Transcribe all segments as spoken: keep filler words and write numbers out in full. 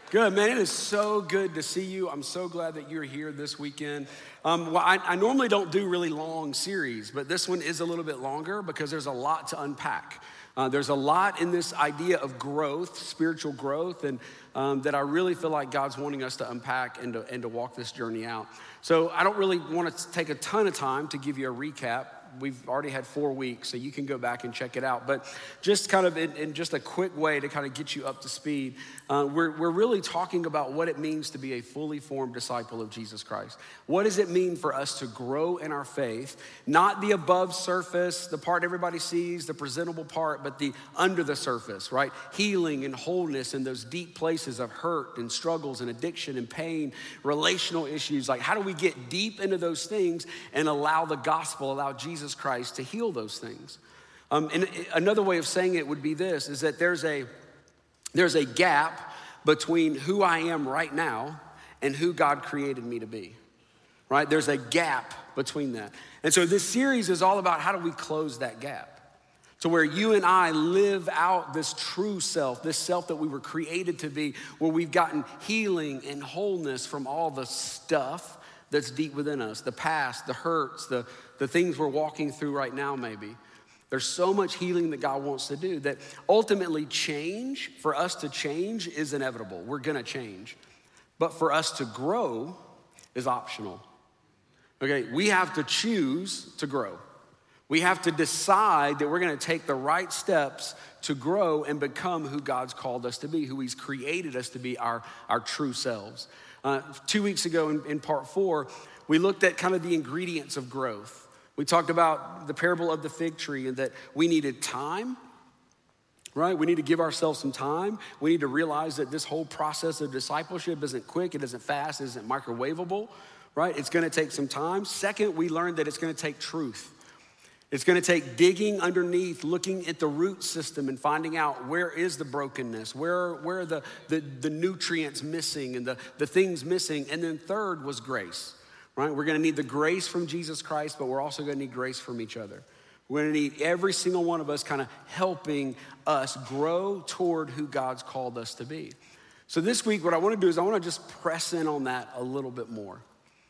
Good, man. It is so good to see you. I'm so glad that you're here this weekend. Um, well, I, I normally don't do really long series, but this one is a little bit longer because there's a lot to unpack. Uh, there's a lot in this idea of growth, spiritual growth, and um, that I really feel like God's wanting us to unpack and to, and to walk this journey out. So I don't really want to take a ton of time to give you a recap. We've already had four weeks, so you can go back and check it out. But just kind of in, in just a quick way to kind of get you up to speed, uh, we're, we're really talking about what it means to be a fully formed disciple of Jesus Christ. What does it mean for us to grow in our faith? Not the above surface, the part everybody sees, the presentable part, but the under the surface, right? Healing and wholeness in those deep places of hurt and struggles and addiction and pain, relational issues. Like, how do we get deep into those things and allow the gospel, allow Jesus Jesus Christ to heal those things? Um, and another way of saying it would be this, is that there's a, there's a gap between who I am right now and who God created me to be, right? There's a gap between that. And so this series is all about how do we close that gap to where you and I live out this true self, this self that we were created to be, where we've gotten healing and wholeness from all the stuff that's deep within us, the past, the hurts, the, the things we're walking through right now maybe. There's so much healing that God wants to do that ultimately change, for us to change is inevitable. We're gonna change. But for us to grow is optional. Okay, we have to choose to grow. We have to decide that we're gonna take the right steps to grow and become who God's called us to be, who he's created us to be, our, our true selves. Uh, two weeks ago in, in part four, we looked at kind of the ingredients of growth. We talked about the parable of the fig tree and that we needed time, right? We need to give ourselves some time. We need to realize that this whole process of discipleship isn't quick, it isn't fast, it isn't microwavable, right? It's gonna take some time. Second, we learned that it's gonna take truth. It's gonna take digging underneath, looking at the root system and finding out where is the brokenness, where, where are the, the, the nutrients missing and the, the things missing. And then third was grace, right? We're gonna need the grace from Jesus Christ, but we're also gonna need grace from each other. We're gonna need every single one of us kind of helping us grow toward who God's called us to be. So this week, what I wanna do is I wanna just press in on that a little bit more.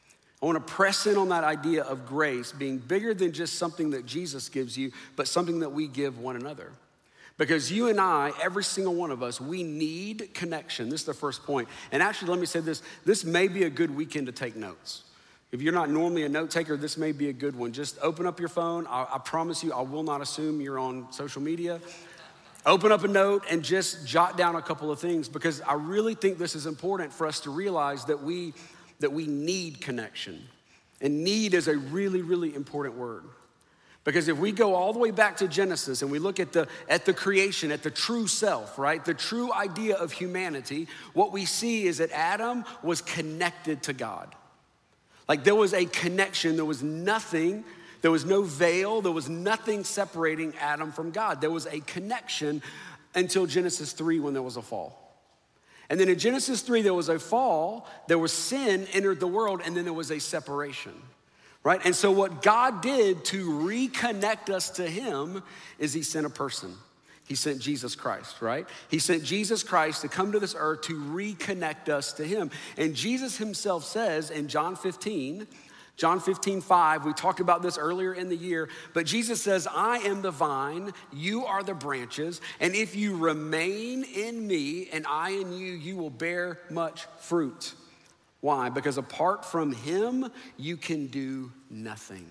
I want to press in on that idea of grace being bigger than just something that Jesus gives you, but something that we give one another. Because you and I, every single one of us, we need connection. This is the first point. And actually, let me say this. This may be a good weekend to take notes. If you're not normally a note taker, this may be a good one. Just open up your phone. I, I promise you, I will not assume you're on social media. Open up a note and just jot down a couple of things, because I really think this is important for us to realize that we that we need connection. And need is a really, really important word. Because if we go all the way back to Genesis and we look at the, at the creation, at the true self, right? The true idea of humanity, what we see is that Adam was connected to God. Like there was a connection, there was nothing, there was no veil, there was nothing separating Adam from God. There was a connection until Genesis three when there was a fall. And then in Genesis three, there was a fall, there was sin entered the world, and then there was a separation, right? And so what God did to reconnect us to him is he sent a person. He sent Jesus Christ, right? He sent Jesus Christ to come to this earth to reconnect us to him. And Jesus himself says in John fifteen, John fifteen, five, we talked about this earlier in the year, but Jesus says, I am the vine, you are the branches, and if you remain in me and I in you, you will bear much fruit. Why? Because apart from him, you can do nothing,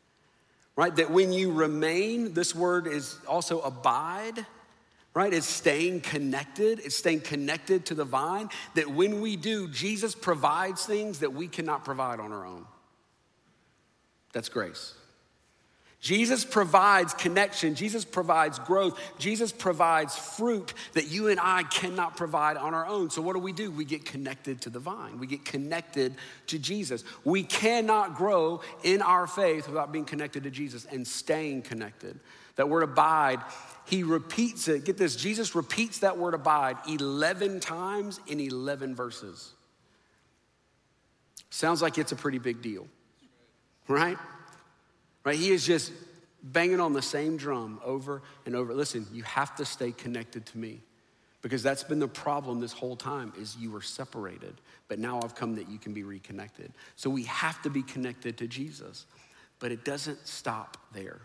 right? That when you remain, this word is also abide, right? It's staying connected, it's staying connected to the vine, that when we do, Jesus provides things that we cannot provide on our own. That's grace. Jesus provides connection. Jesus provides growth. Jesus provides fruit that you and I cannot provide on our own. So what do we do? We get connected to the vine. We get connected to Jesus. We cannot grow in our faith without being connected to Jesus and staying connected. That word abide, he repeats it. Get this, Jesus repeats that word abide eleven times in eleven verses. Sounds like it's a pretty big deal. Right? Right? He is just banging on the same drum over and over. Listen, you have to stay connected to me. Because that's been the problem this whole time, is you were separated. But now I've come that you can be reconnected. So we have to be connected to Jesus. But it doesn't stop there.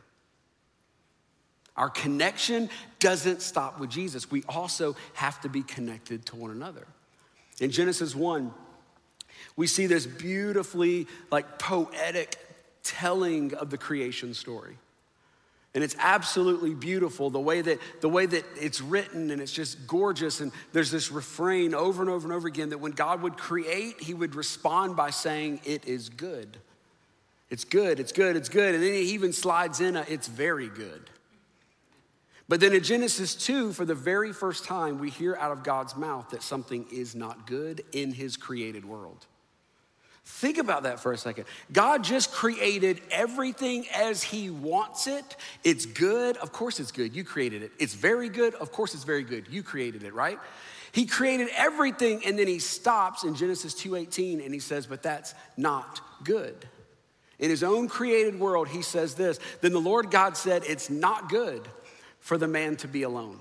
Our connection doesn't stop with Jesus. We also have to be connected to one another. In Genesis one, we see this beautifully like poetic telling of the creation story. And it's absolutely beautiful, the way that the way that it's written, and it's just gorgeous. And there's this refrain over and over and over again that when God would create, he would respond by saying, it is good. It's good, it's good, it's good. And then he even slides in a, it's very good. But then in Genesis two, for the very first time, we hear out of God's mouth that something is not good in his created world. Think about that for a second. God just created everything as he wants it. It's good. Of course it's good. You created it. It's very good. Of course it's very good. You created it, right? He created everything, and then he stops in Genesis two eighteen and he says, but that's not good. In his own created world, he says this, then the Lord God said, it's not good for the man to be alone.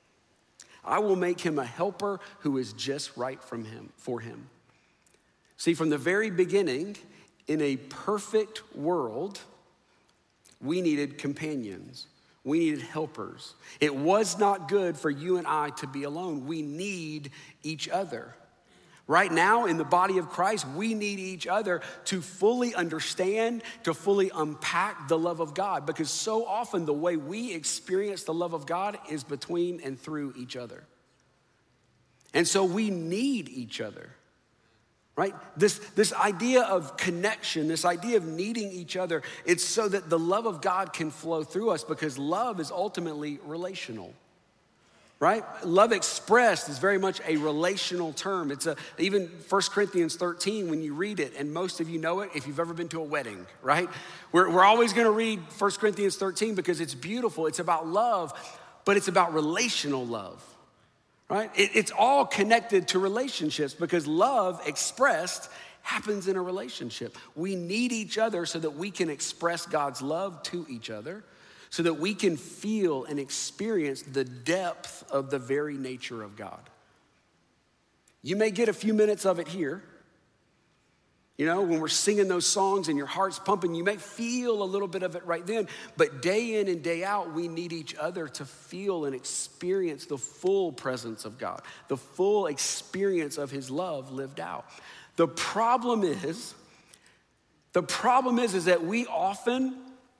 I will make him a helper who is just right from him, for him. See, from the very beginning, in a perfect world, we needed companions. We needed helpers. It was not good for you and I to be alone. We need each other. Right now, in the body of Christ, we need each other to fully understand, to fully unpack the love of God. Because so often the way we experience the love of God is between and through each other. And so we need each other. Right? This, this idea of connection, this idea of needing each other, it's so that the love of God can flow through us, because love is ultimately relational. Right? Love expressed is very much a relational term. It's a, even First Corinthians thirteen, when you read it, and most of you know it if you've ever been to a wedding, right? We're, we're always gonna read First Corinthians thirteen because it's beautiful. It's about love, but it's about relational love. Right? It, it's all connected to relationships, because love expressed happens in a relationship. We need each other so that we can express God's love to each other, so that we can feel and experience the depth of the very nature of God. You may get a few minutes of it here. You know, when we're singing those songs and your heart's pumping, you may feel a little bit of it right then. But day in and day out, we need each other to feel and experience the full presence of God, the full experience of his love lived out. The problem is, the problem is, is that we often,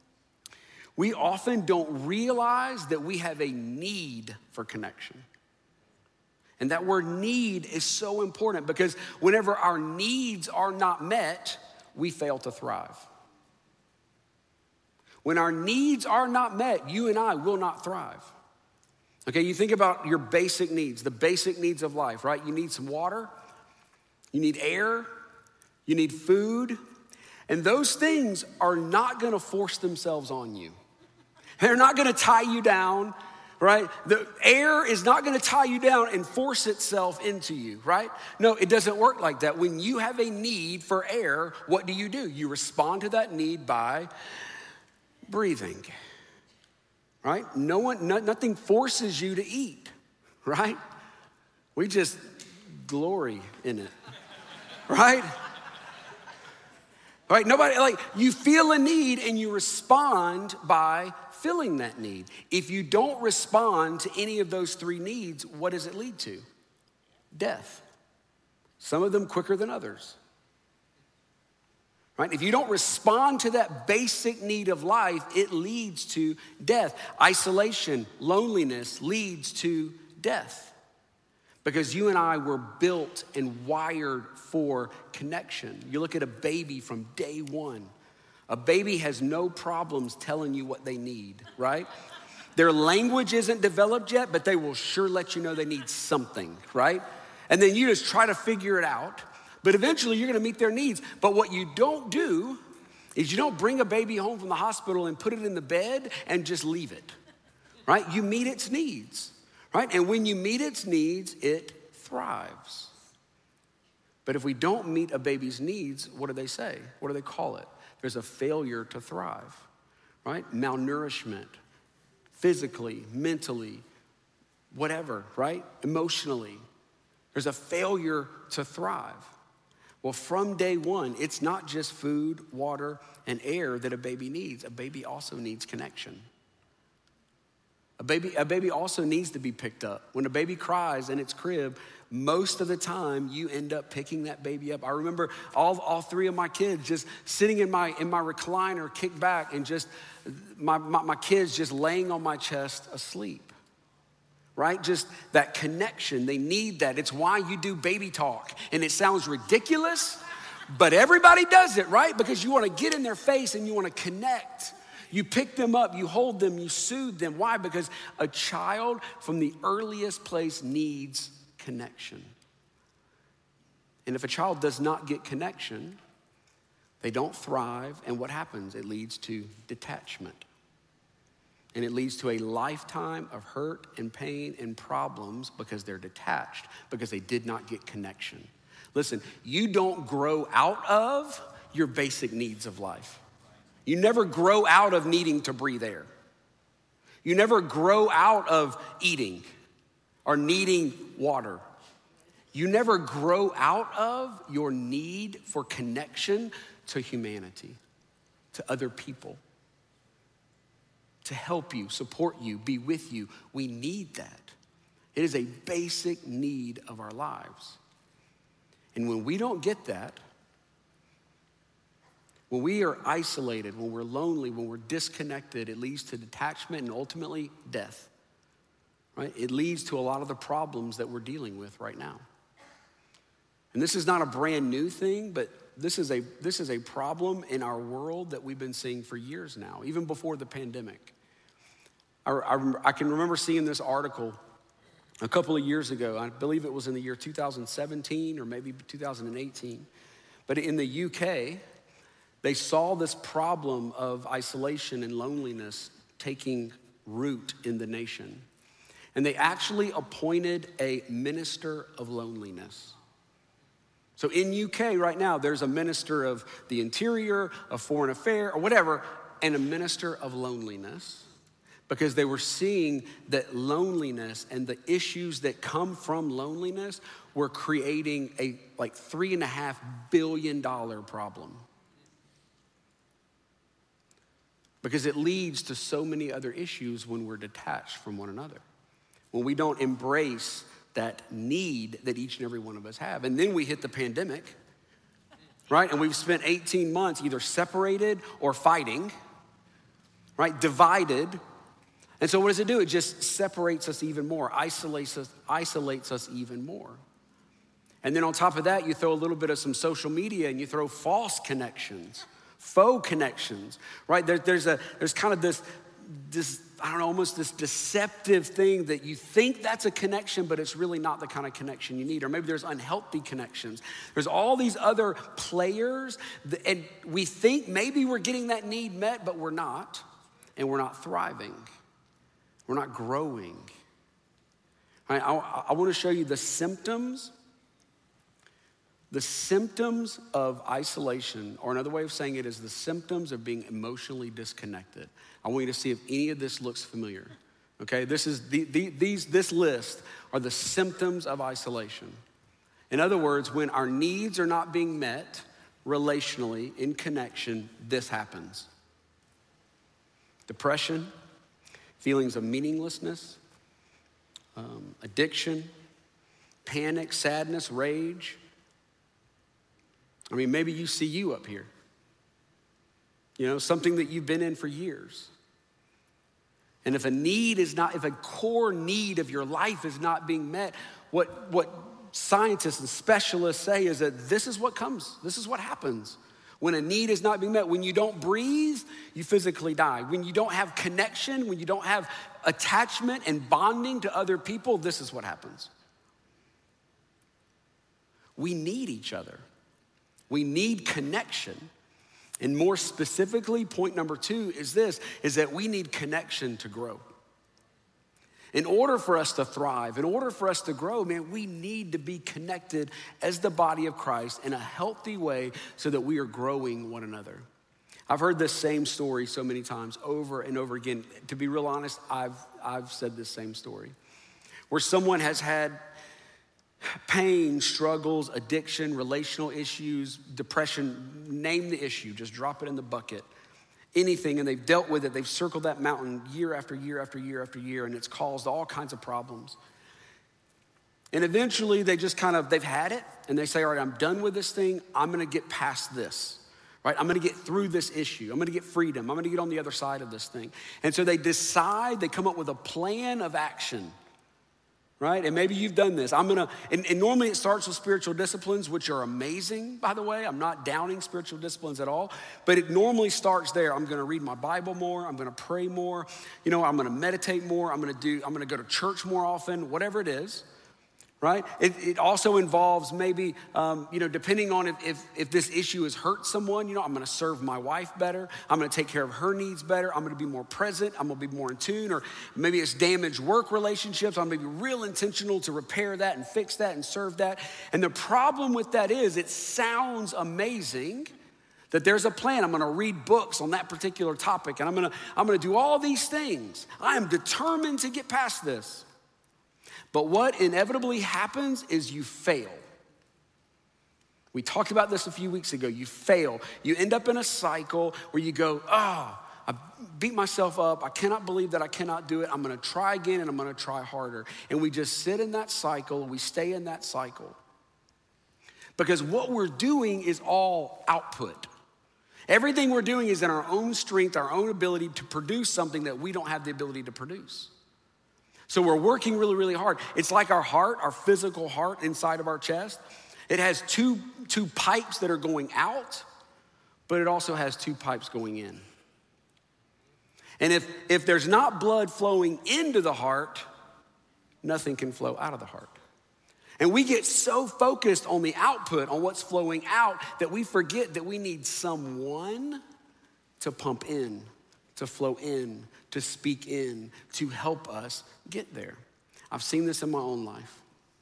we often don't realize that we have a need for connection. And that word need is so important, because whenever our needs are not met, we fail to thrive. When our needs are not met, you and I will not thrive. Okay, you think about your basic needs, the basic needs of life, right? You need some water, you need air, you need food, and those things are not gonna force themselves on you. They're not gonna tie you down. Right? The air is not going to tie you down and force itself into you, right? No, it doesn't work like that. When you have a need for air, what do you do? You respond to that need by breathing, right? No one, no, nothing forces you to eat, right? We just glory in it, right? Right? Nobody, like, you feel a need and you respond by filling that need. If you don't respond to any of those three needs, what does it lead to? Death. Some of them quicker than others. Right? If you don't respond to that basic need of life, it leads to death. Isolation, loneliness leads to death. Because you and I were built and wired for connection. You look at a baby from day one. A baby has no problems telling you what they need, right? Their language isn't developed yet, but they will sure let you know they need something, right? And then you just try to figure it out, but eventually you're gonna meet their needs. But what you don't do is you don't bring a baby home from the hospital and put it in the bed and just leave it, right? You meet its needs, right? And when you meet its needs, it thrives. But if we don't meet a baby's needs, what do they say? What do they call it? There's a failure to thrive, right? Malnourishment, physically, mentally, whatever, right? Emotionally. There's a failure to thrive. Well, from day one, it's not just food, water, and air that a baby needs. A baby also needs connection. A baby, a baby also needs to be picked up. When a baby cries in its crib, most of the time you end up picking that baby up. I remember all, all three of my kids just sitting in my, in my recliner, kicked back, and just my, my, my kids just laying on my chest asleep. Right? Just that connection. They need that. It's why you do baby talk. And it sounds ridiculous, but everybody does it, right? Because you want to get in their face and you want to connect. You pick them up, you hold them, you soothe them. Why? Because a child from the earliest place needs connection. And if a child does not get connection, they don't thrive. And what happens? It leads to detachment. And it leads to a lifetime of hurt and pain and problems because they're detached, because they did not get connection. Listen, you don't grow out of your basic needs of life. You never grow out of needing to breathe air. You never grow out of eating or needing water. You never grow out of your need for connection to humanity, to other people, to help you, support you, be with you. We need that. It is a basic need of our lives. And when we don't get that, when we are isolated, when we're lonely, when we're disconnected, it leads to detachment and ultimately death, right? It leads to a lot of the problems that we're dealing with right now. And this is not a brand new thing, but this is a this is a problem in our world that we've been seeing for years now, even before the pandemic. I, I, I can remember seeing this article a couple of years ago. I believe it was in the year two thousand seventeen or maybe two thousand eighteen. But in the U K, they saw this problem of isolation and loneliness taking root in the nation. And they actually appointed a minister of loneliness. So in U K right now, there's a minister of the interior, of foreign affairs, or whatever, and a minister of loneliness, because they were seeing that loneliness and the issues that come from loneliness were creating a like three and a half billion dollar problem. Because it leads to so many other issues when we're detached from one another, when we don't embrace that need that each and every one of us have. And then we hit the pandemic, right? And we've spent eighteen months either separated or fighting, right? Divided. And so what does it do? It just separates us even more, isolates us, isolates us even more. And then on top of that, you throw a little bit of some social media and you throw false connections, faux connections, right? There, there's a there's kind of this, this, I don't know, almost this deceptive thing that you think that's a connection, but it's really not the kind of connection you need. Or maybe there's unhealthy connections. There's all these other players, that, and we think maybe we're getting that need met, but we're not, and we're not thriving. We're not growing. I, I, I want to show you the symptoms The symptoms of isolation, or another way of saying it is the symptoms of being emotionally disconnected. I want you to see if any of this looks familiar. Okay, this is the, the, these this list are the symptoms of isolation. In other words, when our needs are not being met relationally in connection, this happens. Depression, feelings of meaninglessness, um, addiction, panic, sadness, rage. I mean, maybe you see you up here. You know, something that you've been in for years. And if a need is not, if a core need of your life is not being met, what, what scientists and specialists say is that this is what comes, this is what happens. When a need is not being met, when you don't breathe, you physically die. When you don't have connection, when you don't have attachment and bonding to other people, this is what happens. We need each other. We need connection. And more specifically, point number two is this, is that we need connection to grow. In order for us to thrive, in order for us to grow, man, we need to be connected as the body of Christ in a healthy way so that we are growing one another. I've heard this same story so many times over and over again. To be real honest, I've, I've said this same story. where someone has had pain, struggles, addiction, relational issues, depression, name the issue, just drop it in the bucket. Anything, and they've dealt with it. They've circled that mountain year after year after year after year, and it's caused all kinds of problems. And eventually they just kind of, they've had it, and they say, all right, I'm done with this thing. I'm gonna get past this, right? I'm gonna get through this issue. I'm gonna get freedom. I'm gonna get on the other side of this thing. And so they decide, they come up with a plan of action, right? And maybe you've done this. I'm gonna, and, and normally it starts with spiritual disciplines, which are amazing, by the way. I'm not downing spiritual disciplines at all, but it normally starts there. I'm gonna read my Bible more. I'm gonna pray more. You know, I'm gonna meditate more. I'm gonna do, I'm gonna go to church more often, whatever it is, right? It, it also involves maybe, um, you know, depending on if, if, if this issue has hurt someone, you know, I'm gonna serve my wife better. I'm gonna take care of her needs better. I'm gonna be more present. I'm gonna be more in tune. Or maybe it's damaged work relationships. I'm gonna be real intentional to repair that and fix that and serve that. And the problem with that is it sounds amazing that there's a plan. I'm gonna read books on that particular topic, and I'm gonna, I'm gonna do all these things. I am determined to get past this. But what inevitably happens is you fail. We talked about this a few weeks ago. You fail. You end up in a cycle where you go, oh, I beat myself up. I cannot believe that I cannot do it. I'm gonna try again, and I'm gonna try harder. And we just sit in that cycle. We stay in that cycle. Because what we're doing is all output. Everything we're doing is in our own strength, our own ability to produce something that we don't have the ability to produce. So we're working really, really hard. It's like our heart, our physical heart inside of our chest. It has two, two pipes that are going out, but it also has two pipes going in. And if, if there's not blood flowing into the heart, nothing can flow out of the heart. And we get so focused on the output, on what's flowing out, that we forget that we need someone to pump in, to flow in, to speak in, to help us get there. I've seen this in my own life.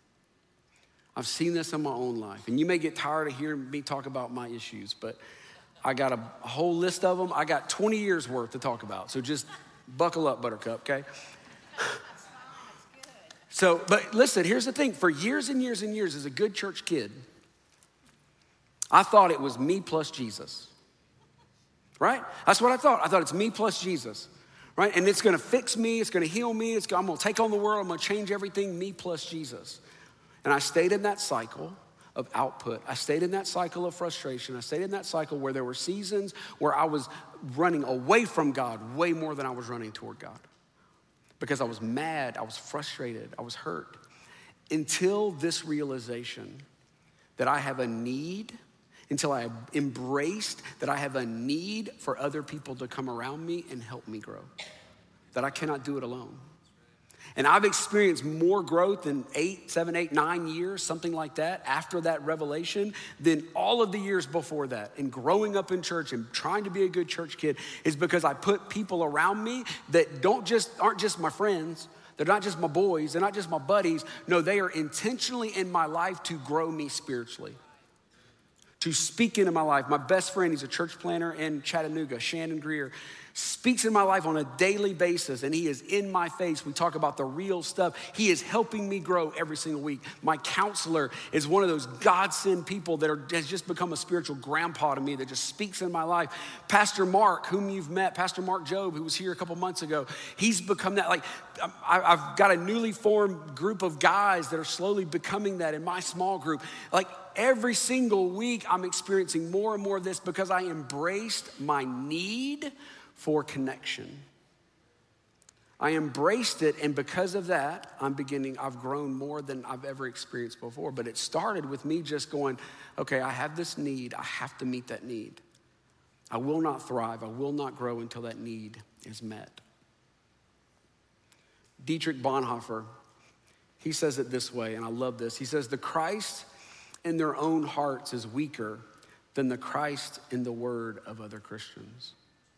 I've seen this in my own life. And you may get tired of hearing me talk about my issues, but I got a, a whole list of them. I got twenty years worth to talk about. So just buckle up, Buttercup, okay? So, but listen, here's the thing. For years and years and years as a good church kid, I thought it was me plus Jesus, right? That's what I thought. I thought it's me plus Jesus. Right? And it's gonna fix me, it's gonna heal me, it's gonna, I'm gonna take on the world, I'm gonna change everything, me plus Jesus. And I stayed in that cycle of output. I stayed in that cycle of frustration. I stayed in that cycle where there were seasons where I was running away from God way more than I was running toward God. Because I was mad, I was frustrated, I was hurt. Until this realization that I have a need, until I embraced that I have a need for other people to come around me and help me grow, that I cannot do it alone. And I've experienced more growth in eight, seven, eight, nine years, something like that, after that revelation than all of the years before that. And growing up in church and trying to be a good church kid is because I put people around me that don't just, aren't just my friends. They're not just my boys. They're not just my buddies. No, they are intentionally in my life to grow me spiritually, to speak into my life. My best friend, he's a church planner in Chattanooga, Shannon Greer, speaks in my life on a daily basis, and he is in my face. We talk about the real stuff. He is helping me grow every single week. My counselor is one of those God-sent people that are, has just become a spiritual grandpa to me that just speaks in my life. Pastor Mark, whom you've met, Pastor Mark Job, who was here a couple months ago, he's become that. Like, I, I've got a newly formed group of guys that are slowly becoming that in my small group. Like, every single week, I'm experiencing more and more of this because I embraced my need for connection. I embraced it, and because of that, I'm beginning, I've grown more than I've ever experienced before. But it started with me just going, okay, I have this need. I have to meet that need. I will not thrive. I will not grow until that need is met. Dietrich Bonhoeffer, he says it this way, and I love this. He says, the Christ in their own hearts is weaker than the Christ in the word of other Christians.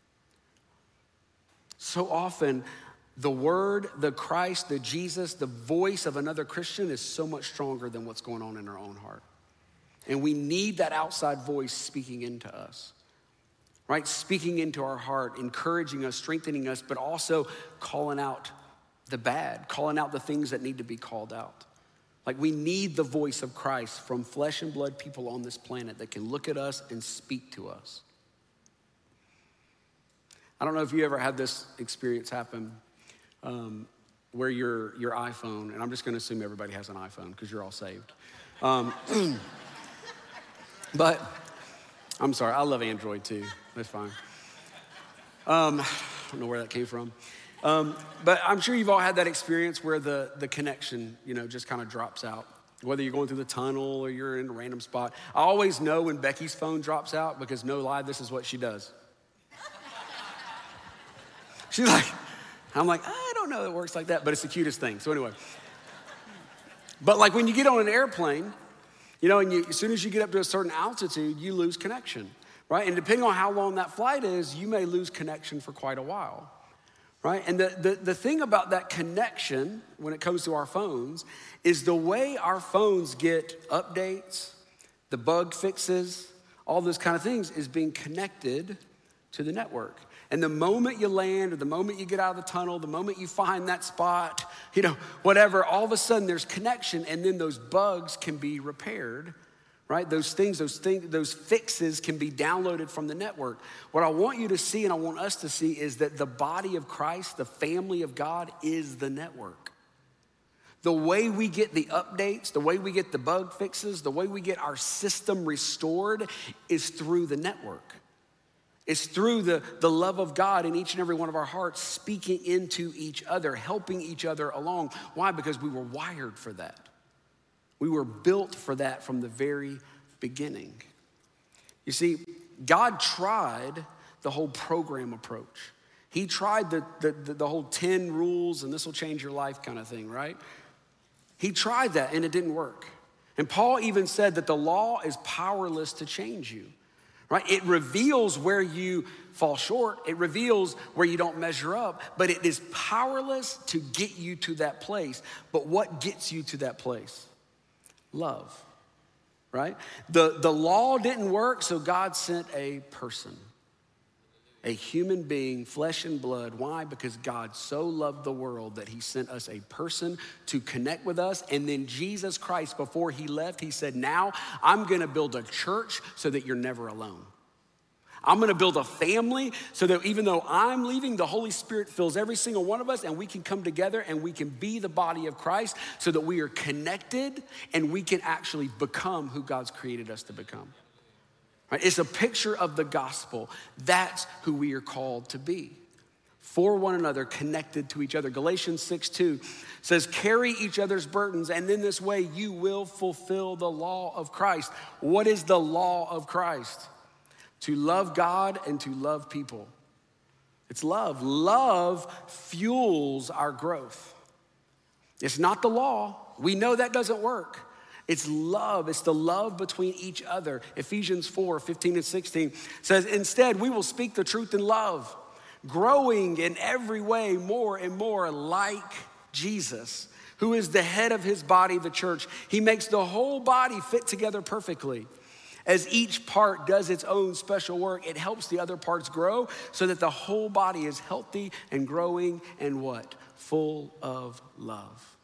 So often, the word, the Christ, the Jesus, the voice of another Christian is so much stronger than what's going on in our own heart. And we need that outside voice speaking into us, right? Speaking into our heart, encouraging us, strengthening us, but also calling out the bad, calling out the things that need to be called out. Like we need the voice of Christ from flesh and blood people on this planet that can look at us and speak to us. I don't know if you ever had this experience happen um, where your, your iPhone, and I'm just gonna assume everybody has an iPhone because you're all saved. Um, but I'm sorry, I love Android too, that's fine. Um, I don't know where that came from. Um, but I'm sure you've all had that experience where the, the connection, you know, just kind of drops out. Whether you're going through the tunnel or you're in a random spot. I always know when Becky's phone drops out because no lie, this is what she does. She's like, I'm like, I don't know that it works like that, but it's the cutest thing. So anyway. But like when you get on an airplane, you know, and you, as soon as you get up to a certain altitude, you lose connection, right? And depending on how long that flight is, you may lose connection for quite a while. Right? And the, the, the thing about that connection when it comes to our phones is the way our phones get updates, the bug fixes, all those kind of things is being connected to the network. And the moment you land or the moment you get out of the tunnel, the moment you find that spot, you know, whatever, all of a sudden there's connection and then those bugs can be repaired. Right? Those things, those things, those fixes can be downloaded from the network. What I want you to see and I want us to see is that the body of Christ, the family of God, is the network. The way we get the updates, the way we get the bug fixes, the way we get our system restored is through the network. It's through the, the love of God in each and every one of our hearts, speaking into each other, helping each other along. Why? Because we were wired for that. We were built for that from the very beginning. You see, God tried the whole program approach. He tried the, the, the, the whole ten rules and this will change your life kind of thing, right? He tried that and it didn't work. And Paul even said that the law is powerless to change you, right? It reveals where you fall short. It reveals where you don't measure up, but it is powerless to get you to that place. But what gets you to that place? Love, right? The, the law didn't work, so God sent a person, a human being, flesh and blood. Why? Because God so loved the world that he sent us a person to connect with us. And then Jesus Christ, before he left, he said, now I'm gonna build a church so that you're never alone. I'm gonna build a family so that even though I'm leaving, the Holy Spirit fills every single one of us and we can come together and we can be the body of Christ so that we are connected and we can actually become who God's created us to become. Right? It's a picture of the gospel. That's who we are called to be. For one another, connected to each other. Galatians six two says, carry each other's burdens, and in this way you will fulfill the law of Christ. What is the law of Christ? To love God and to love people. It's love. Love fuels our growth. It's not the law. We know that doesn't work. It's love. It's the love between each other. Ephesians four, fifteen and sixteen says, instead, we will speak the truth in love, growing in every way more and more like Jesus, who is the head of his body, the church. He makes the whole body fit together perfectly. As each part does its own special work, it helps the other parts grow so that the whole body is healthy and growing and what? Full of love.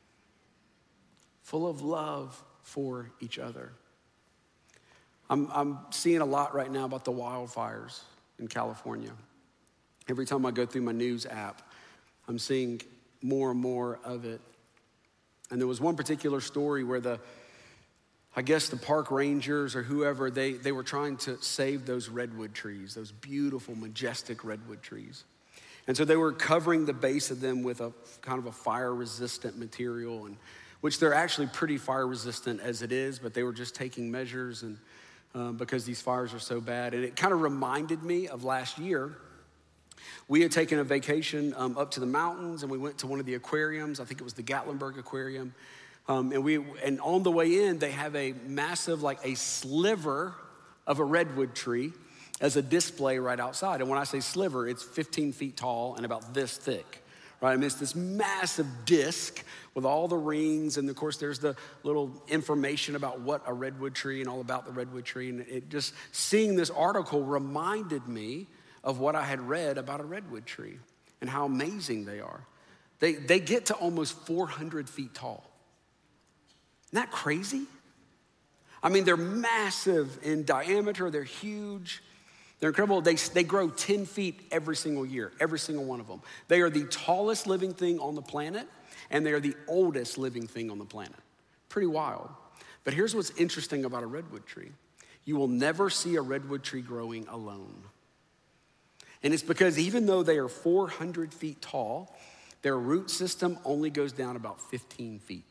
Full of love for each other. I'm, I'm seeing a lot right now about the wildfires in California. Every time I go through my news app, I'm seeing more and more of it. And there was one particular story where the I guess the park rangers or whoever, they, they were trying to save those redwood trees, those beautiful, majestic redwood trees. And so they were covering the base of them with a kind of a fire-resistant material, and which they're actually pretty fire-resistant as it is, but they were just taking measures and um, because these fires are so bad. And it kind of reminded me of last year. We had taken a vacation um, up to the mountains, and we went to one of the aquariums. I think it was the Gatlinburg Aquarium. Um, and we and on the way in, they have a massive, like a sliver of a redwood tree as a display right outside. And when I say sliver, it's fifteen feet tall and about this thick, right? I mean, it's this massive disc with all the rings. And of course, there's the little information about what a redwood tree and all about the redwood tree. And it just, seeing this article reminded me of what I had read about a redwood tree and how amazing they are. They, they get to almost four hundred feet tall. Isn't that crazy? I mean, they're massive in diameter. They're huge. They're incredible. They, they grow ten feet every single year, every single one of them. They are the tallest living thing on the planet, and they are the oldest living thing on the planet. Pretty wild. But here's what's interesting about a redwood tree. You will never see a redwood tree growing alone. And it's because even though they are four hundred feet tall, their root system only goes down about fifteen feet.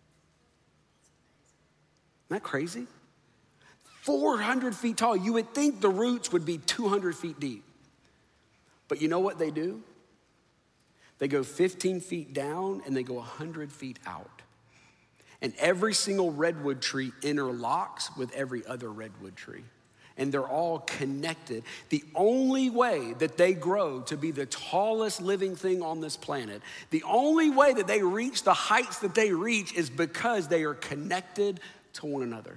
Isn't that crazy? four hundred feet tall. You would think the roots would be two hundred feet deep. But you know what they do? They go fifteen feet down and they go one hundred feet out. And every single redwood tree interlocks with every other redwood tree. And they're all connected. The only way that they grow to be the tallest living thing on this planet, the only way that they reach the heights that they reach is because they are connected to one another.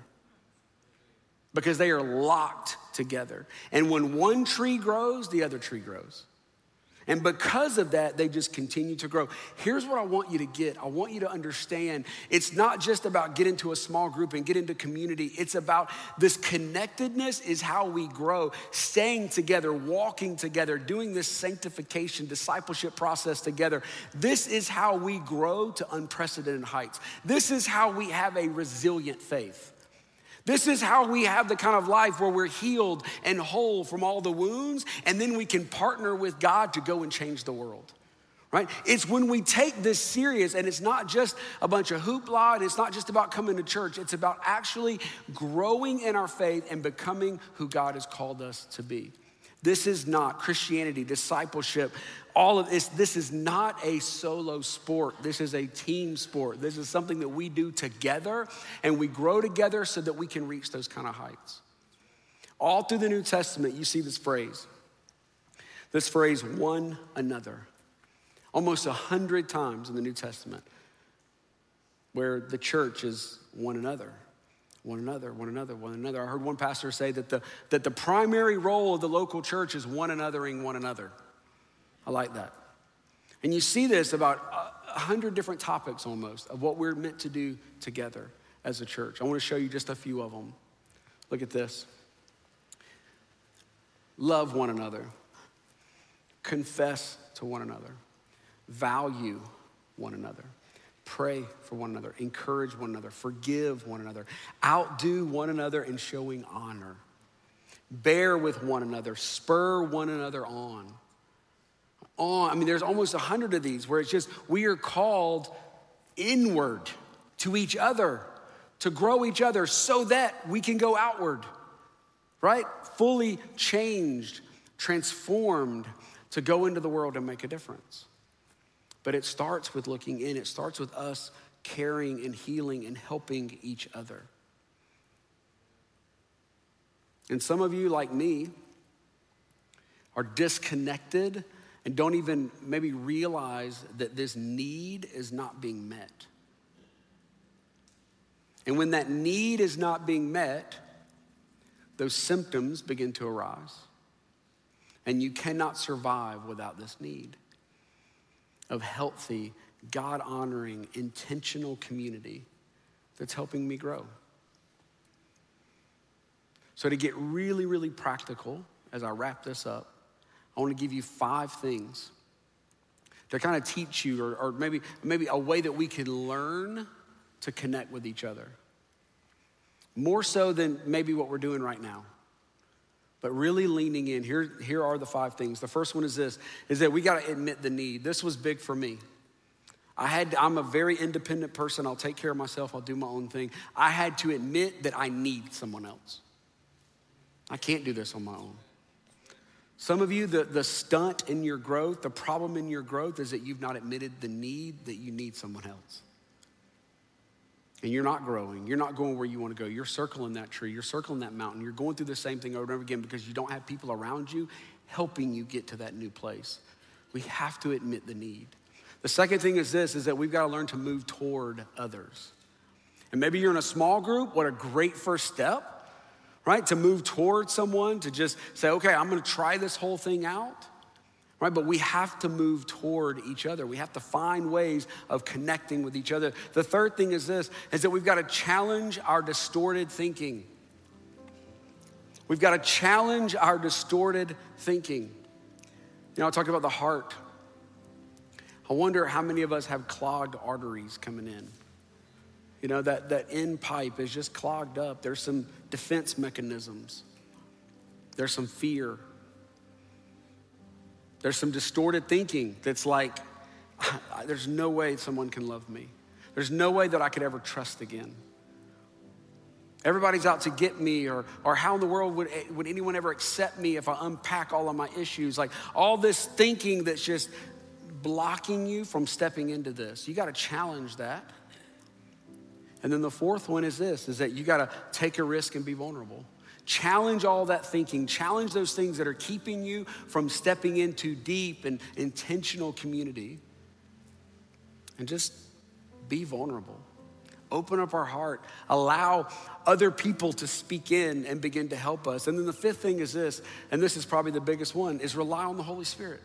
Because they are locked together. And when one tree grows, the other tree grows. And because of that, they just continue to grow. Here's what I want you to get. I want you to understand it's not just about get into a small group and get into community. It's about this connectedness is how we grow, staying together, walking together, doing this sanctification, discipleship process together. This is how we grow to unprecedented heights. This is how we have a resilient faith. This is how we have the kind of life where we're healed and whole from all the wounds, and then we can partner with God to go and change the world, right? It's when we take this serious, and it's not just a bunch of hoopla, and it's not just about coming to church. It's about actually growing in our faith and becoming who God has called us to be. This is not Christianity, discipleship, all of this. This is not a solo sport. This is a team sport. This is something that we do together, and we grow together so that we can reach those kind of heights. All through the New Testament, you see this phrase. This phrase, one another. Almost a hundred times in the New Testament, where the church is one another. One another, one another, one another. I heard one pastor say that the, that the primary role of the local church is one anothering one another. I like that. And you see this about a hundred different topics almost of what we're meant to do together as a church. I want to show you just a few of them. Look at this. Love one another. Confess to one another. Value one another. Pray for one another, encourage one another, forgive one another, outdo one another in showing honor, bear with one another, spur one another on. On, I mean, there's almost a hundred of these where it's just, we are called inward to each other, to grow each other so that we can go outward, right? Fully changed, transformed to go into the world and make a difference. But it starts with looking in. It starts with us caring and healing and helping each other. And some of you, like me, are disconnected and don't even maybe realize that this need is not being met. And when that need is not being met, those symptoms begin to arise. And you cannot survive without this need of healthy, God-honoring, intentional community that's helping me grow. So to get really, really practical, as I wrap this up, I want to give you five things to kind of teach you, or, or maybe, maybe a way that we can learn to connect with each other. More so than maybe what we're doing right now. But really leaning in, here, here are the five things. The first one is this, is that we gotta admit the need. This was big for me. I had, I'm a very independent person. I'll take care of myself. I'll do my own thing. I had to admit that I need someone else. I can't do this on my own. Some of you, the, the stunt in your growth, the problem in your growth is that you've not admitted the need that you need someone else. And you're not growing. You're not going where you want to go. You're circling that tree. You're circling that mountain. You're going through the same thing over and over again because you don't have people around you helping you get to that new place. We have to admit the need. The second thing is this, is that we've got to learn to move toward others. And maybe you're in a small group. What a great first step, right? To move toward someone, to just say, okay, I'm going to try this whole thing out. right? But we have to move toward each other. We have to find ways of connecting with each other. The third thing is this, is that we've got to challenge our distorted thinking. We've got to challenge our distorted thinking. You know, I talked about the heart. I wonder how many of us have clogged arteries coming in. You know, that, that end pipe is just clogged up. There's some defense mechanisms. There's some fear. There's some distorted thinking that's like, there's no way someone can love me. There's no way that I could ever trust again. Everybody's out to get me, or, or how in the world would, would anyone ever accept me if I unpack all of my issues? Like all this thinking that's just blocking you from stepping into this. You got to challenge that. And then the fourth one is this, is that you got to take a risk and be vulnerable. Challenge all that thinking. Challenge those things that are keeping you from stepping into deep and intentional community. And just be vulnerable. Open up our heart. Allow other people to speak in and begin to help us. And then the fifth thing is this, and this is probably the biggest one, is rely on the Holy Spirit.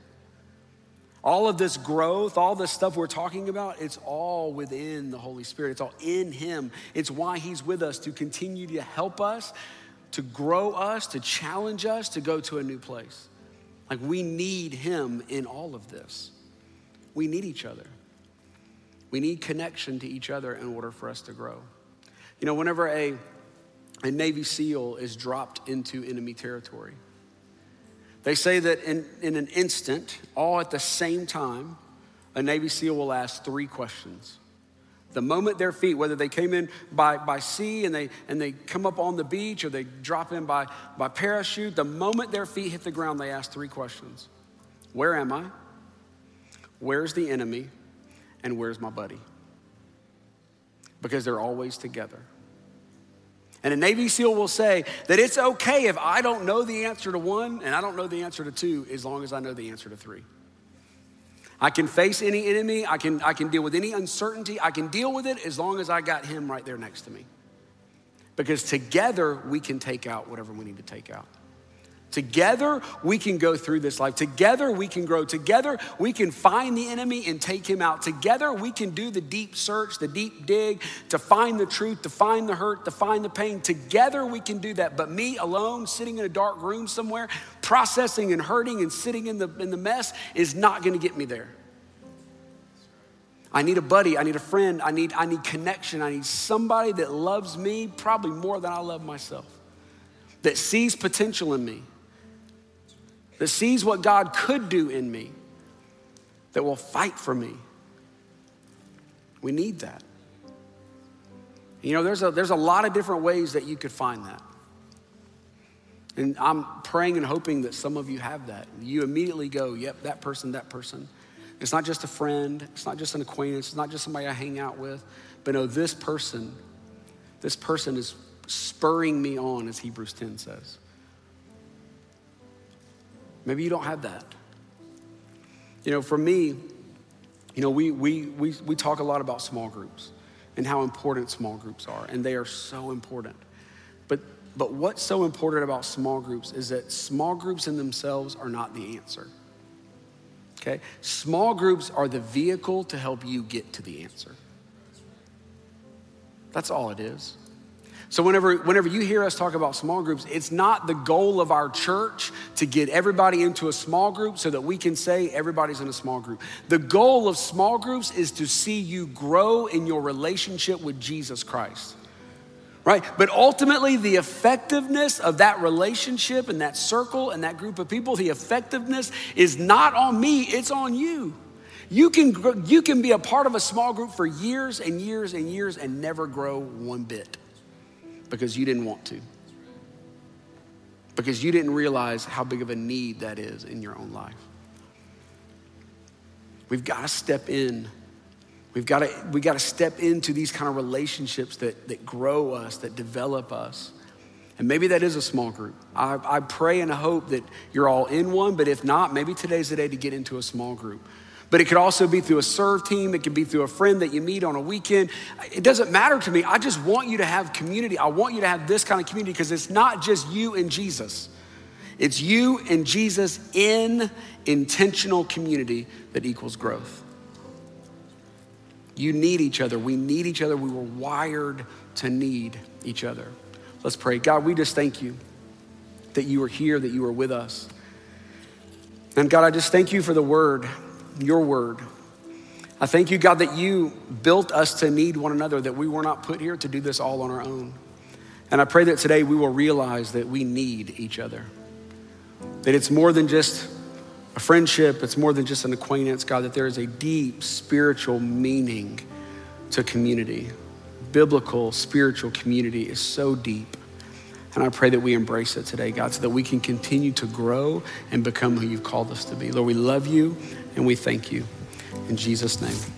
All of this growth, all this stuff we're talking about, it's all within the Holy Spirit. It's all in him. It's why he's with us, to continue to help us, to grow us, to challenge us, to go to a new place. Like we need him in all of this. We need each other. We need connection to each other in order for us to grow. You know, whenever a, a Navy SEAL is dropped into enemy territory, they say that in, in an instant, all at the same time, a Navy SEAL will ask three questions. The moment their feet, whether they came in by, by sea and they and they come up on the beach, or they drop in by, by parachute, the moment their feet hit the ground, they ask three questions. Where am I? Where's the enemy? And where's my buddy? Because they're always together. And a Navy SEAL will say that it's okay if I don't know the answer to one and I don't know the answer to two, as long as I know the answer to three. I can face any enemy. I can, I can deal with any uncertainty. I can deal with it as long as I got him right there next to me. Because together we can take out whatever we need to take out. Together, we can go through this life. Together, we can grow. Together, we can find the enemy and take him out. Together, we can do the deep search, the deep dig, to find the truth, to find the hurt, to find the pain. Together, we can do that. But me alone, sitting in a dark room somewhere, processing and hurting and sitting in the, in the mess is not going to get me there. I need a buddy. I need a friend. I need, I need connection. I need somebody that loves me probably more than I love myself, that sees potential in me, that sees what God could do in me, that will fight for me. We need that. You know, there's a, there's a lot of different ways that you could find that. And I'm praying and hoping that some of you have that. You immediately go, yep, that person, that person. It's not just a friend. It's not just an acquaintance. It's not just somebody I hang out with. But no, this person, this person is spurring me on, as Hebrews ten says. Maybe you don't have that. You know, for me, you know, we we we we talk a lot about small groups and how important small groups are, and they are so important. But but what's so important about small groups is that small groups in themselves are not the answer. Okay? Small groups are the vehicle to help you get to the answer. That's all it is. So whenever, whenever you hear us talk about small groups, it's not the goal of our church to get everybody into a small group so that we can say everybody's in a small group. The goal of small groups is to see you grow in your relationship with Jesus Christ, right? But ultimately, the effectiveness of that relationship and that circle and that group of people, the effectiveness is not on me, it's on you. You can, you can be a part of a small group for years and years and years and never grow one bit. Because you didn't want to. Because you didn't realize how big of a need that is in your own life. We've got to step in. We've got to, we got to step into these kind of relationships that, that grow us, that develop us. And maybe that is a small group. I, I pray and I hope that you're all in one, but if not, maybe today's the day to get into a small group. But it could also be through a serve team. It could be through a friend that you meet on a weekend. It doesn't matter to me. I just want you to have community. I want you to have this kind of community because it's not just you and Jesus. It's you and Jesus in intentional community that equals growth. You need each other. We need each other. We were wired to need each other. Let's pray. God, we just thank you that you are here, that you are with us. And God, I just thank you for the word, your word. I thank you, God, that you built us to need one another, that we were not put here to do this all on our own. And I pray that today we will realize that we need each other, that it's more than just a friendship, it's more than just an acquaintance, God, that there is a deep spiritual meaning to community. Biblical spiritual community is so deep. And I pray that we embrace it today, God, so that we can continue to grow and become who you've called us to be. Lord, we love you and we thank you. In Jesus' name.